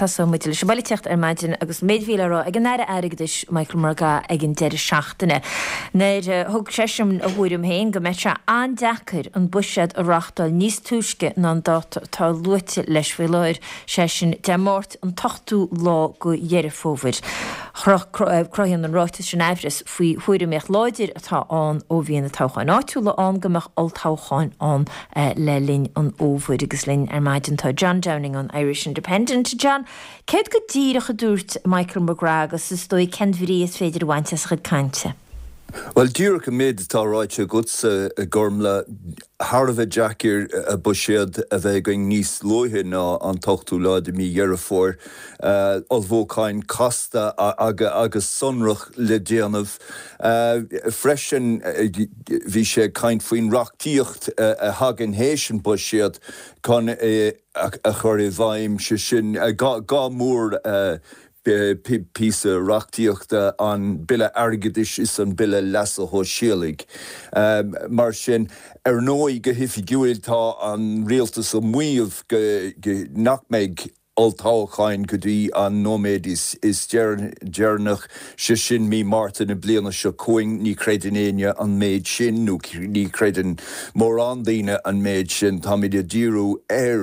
tasú muidir se bailtecht maidin agus méadhílerá ag an neire airigdis Michael Marga ag an deir seachtainna. Néir thug seisiom a bhuirim héin go metre an dechar an buisiad a rachtal níos túisce ná data tá luite leis bhfuileir sesin demórt an tachtú lá go dheirefóvid. Croian an rátas sin éifris faoi huiirimeach láidir atá an ó bhíon na táchain áitiúla an gomach altáchain an le linn an ómhuid agus linn maidin tá John Downing an Irish Independent. John, céad go díreach a dúirt Michael McGrath agus is dói cendmhirí is féidir bhainte a chud cainte? Well, dúrach a méid tá ráite gutsa a gormla Harveh Jackir a buisiad a bheith going níos lóithe ná an tochtú láid mí dhearafór olbhócáin casta agus sonrach le déanamh freisin bhí sé caint faoin reachtaíocht a hagan hééis an buisiad chun a chur I bhaim sin gá mór písa reachtaíochta an bille airgeadis is an bille lesa ho síalig. Mar sin nóí go hifigiúil tá an réaltas a muomh go nachmeig altáchain go dtí an nóméid is dearnach se sin mí Martin na bliana se coing ní creidin éine an méid sin nó ní creidin mór an daine an méid sin tá mid a díú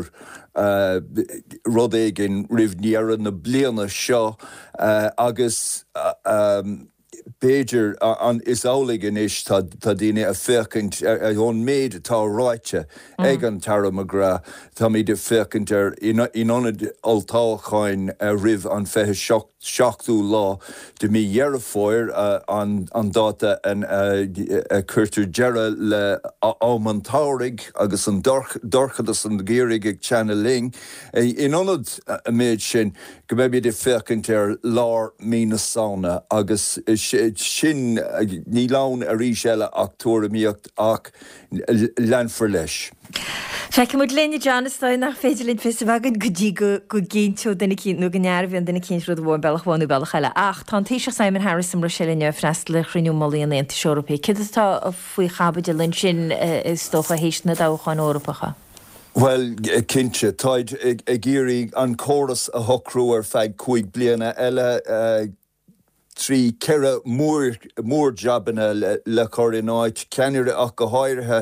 rud éigin rihníaran na bliana seo agus Béidir an is álagan is tá daine a fécint ón méid atá ráite ag an Tara McGrath tá míad a fécint inionad altáchain rih an fethe seachtú lá de mí dhearafóir an dáta an chuirtar deara le ámantárig agus an dorchadas an géirig ag Channeling inionad a méid sin go bébíad a fécint lár mína sauna agus sin ní lán a rí eile ach tuairimíocht ach leanfar leis. Feice mud léine Johnstein nach féidirlinn festivagan go dtí go géintú denna cín nó go nearbhí an denna cín rud bhór bellachháinú bellach eile ach tá Taoiseach Simon Harris am Roiseline freistal chruinú molí an Aontas Eorpaí. Cid atá faoi chabad linn sin is tócha héis na dáchain Eorpacha? Well, cinse, táid ag géirí an córas a thocrú ar feadh 5 bliana eile trí ceire mór jobbanna le choirínáid ceanire ach go háirithe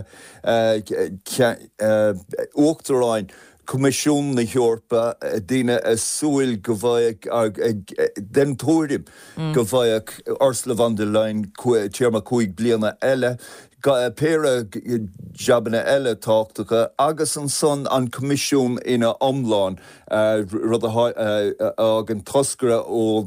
uachtaráin Comisiún na Eorpa daoine a súil go bhfaic den tóirim go bhfaic Ursula von der Leyen tíorma 5 bliana eile péra jobbanna eile táchtacha agus an son an comisiún ina omláin rud an toscara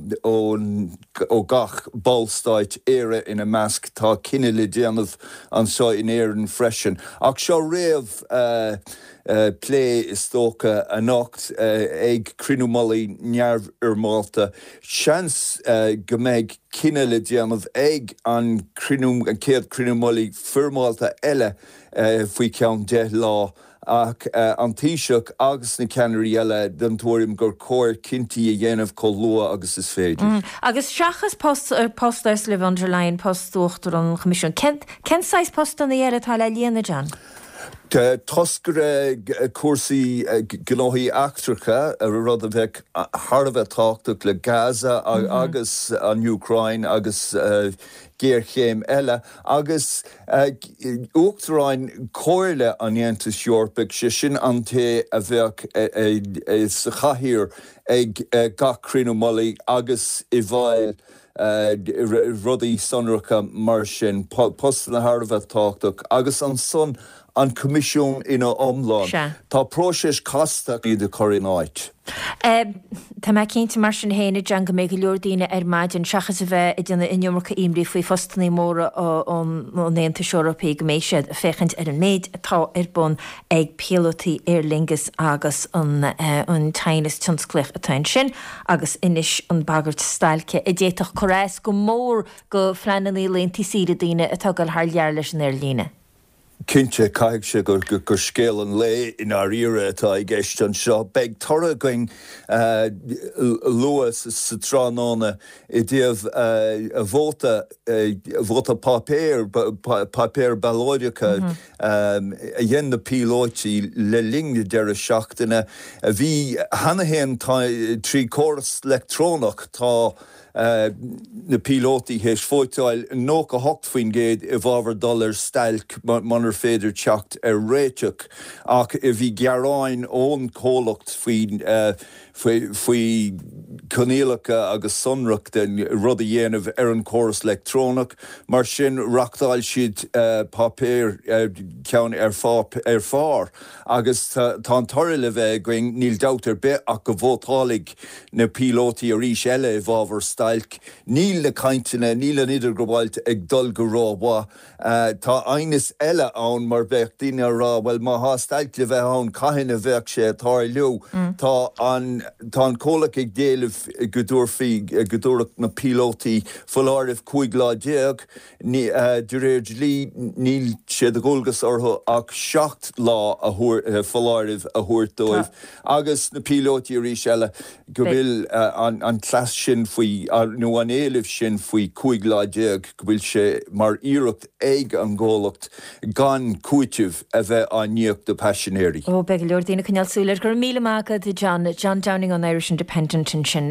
ó gach ballstáit éire ina measc tá cinenne le déanamh an seo in éireann freisin. Ach seo réamh plé is tócha a nocht ag crinúmolaí neamh ar Malta. Seans go méid cinenne le déanamh ag an céad crinúmolaí firmáilta eile faoi ceann 10 lá ach an Taoiseach agus na ceannarí eile den tuairim gur cóir cinntaí a dhéanamh có lua agus is féidir. Agus seachas post Ursula von der Leyen postúachtar an comisiún. Ken sais post an dhéire tá le líana John? Toscar cuasaí gnóthaí achtracha a rud a bheith Harveh táchtach le Gaza agus an Ucrain agus géirchéim eile agus uachtaráin cóirle an Aontas Eorpach se sin an té a bheith sa chathaoir ag gach crinúmolaí agus I bhfáil rudaí sonracha mar sin post na Harveh táchtach agus an son an comisiún ina omláin. Tá próisis casta iad a choirínáid. Tá me cinnta mar sin héine John go méid go leor daoine ar maidin seachas a bheith I dtí inniumarcha imrí faoi fostanna móra an Aontas Eorpaí go méid siad a féchant ar an méid atá ar bun ag pealótaí Aer Lingus agus an tainas tionsclach atá sin agus inis an bagart stailce I déach choréis go mór go phleanaí leontaí siad daoine atá go thar lear leis an Aer Líne. Cinse caiig se gur scéal an lé in ar ire atá I gceist an seo. Beg tora going luas sa tránóna I dtíobh a bhóta papéir bailóideacha a dhéan na pílóití le lingne deire seachtaine. A bhí hanahéan trí córas electrónach tá na pílótaí héis fóitáil nó go hocht faoin géad I bhábhar dul ar stailc manar féidir teacht ar réiteach ach I bhí gearáin ón cólacht faoi conéalacha agus sonrach den rud a dhéanamh ar an córas electrónach mar sin reachtáil siad papéir ceann ar fár agus tá an toir le bheith going níl doubt ar bith ach go bhótálaigh na pílótaí a rís eile I bhábhar stailc níl na cainteanna níl an idir go bhailt ag dul go rábha tá ainas eile ann mar bheith daoine rá well má há stailc le bheith ann caitheanna bheith sé táir leo tá an cólach ag déalamh godúrach na pílótaí foláiribh 5 de réir lí níl siad a gólgas orthu ach 7 lá a foláiribh a thuairtóibh agus na pílótaí a rís eile go bhfuil an clas sin faoi nó an éileh sin faoi 5 go bhfuil sé mar iirecht ag an ggólacht gan cúitimh a bheith an níocht do passionéirí. Ó be leor daoine chuneal súlair gur míle mágad John Downing an Irish Independent sin